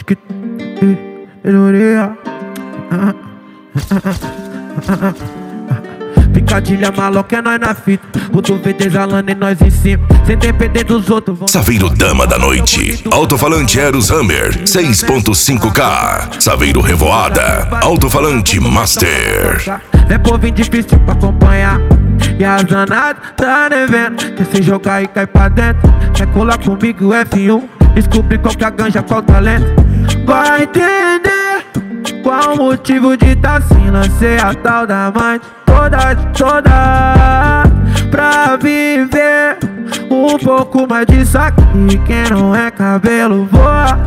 Picadilha maloca é nós na fita, o duvido exalando e nós em cima, sem depender dos outros. Saveiro Dama da Noite, alto-falante Eros Hammer 6.5K. Saveiro Revoada, alto-falante Master. É povinho difícil pra acompanhar, e as danadas tá devendo. Quer se jogar e cai pra dentro, quer colar comigo F1, descobrir qual que é a ganja, qual talento. Vai entender qual o motivo de tá assim. Lancei a tal da mãe toda pra viver um pouco mais disso aqui. Quem não é cabelo voa.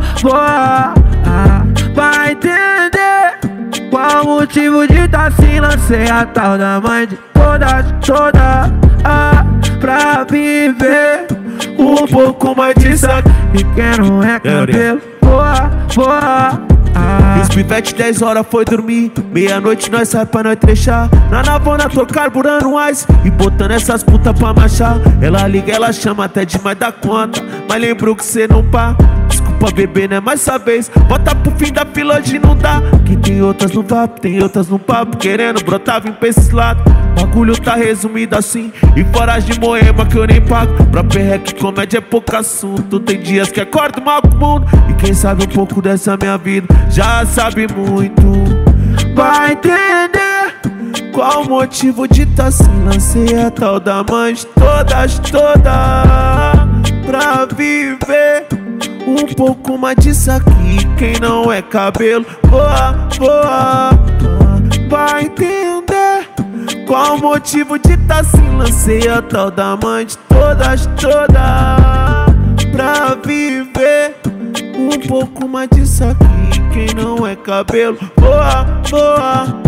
Vai entender qual o motivo de tá assim. Lancei a tal da mãe de toda pra viver um pouco mais disso aqui. Quem não é cabelo voa. Os pivete 10 horas foi dormir, meia-noite nós sai pra nós trechar. Na navona tô carburando ice e botando essas putas pra marchar. Ela liga, ela chama até demais da conta, mas lembro que cê não pá. Desculpa bebê, né, mais essa vez bota pro fim da fila hoje não dá. Que tem outras no vapo, tem outras no papo, querendo brotar, vim pra esse lado. Bagulho tá resumido assim, e fora de moema que eu nem pago. Pra perreque comédia é pouco assunto. Tem dias que acordo mal com o mundo, e quem sabe um pouco dessa minha vida já sabe muito. Vai entender qual o motivo de tá assim. Lancei a tal da mãe de toda pra viver um pouco mais disso aqui. Quem não é cabelo voa. Vai entender qual o motivo de tá assim. Lancei a tal da mãe de toda pra viver um pouco mais disso aqui. Quem não é cabelo voa.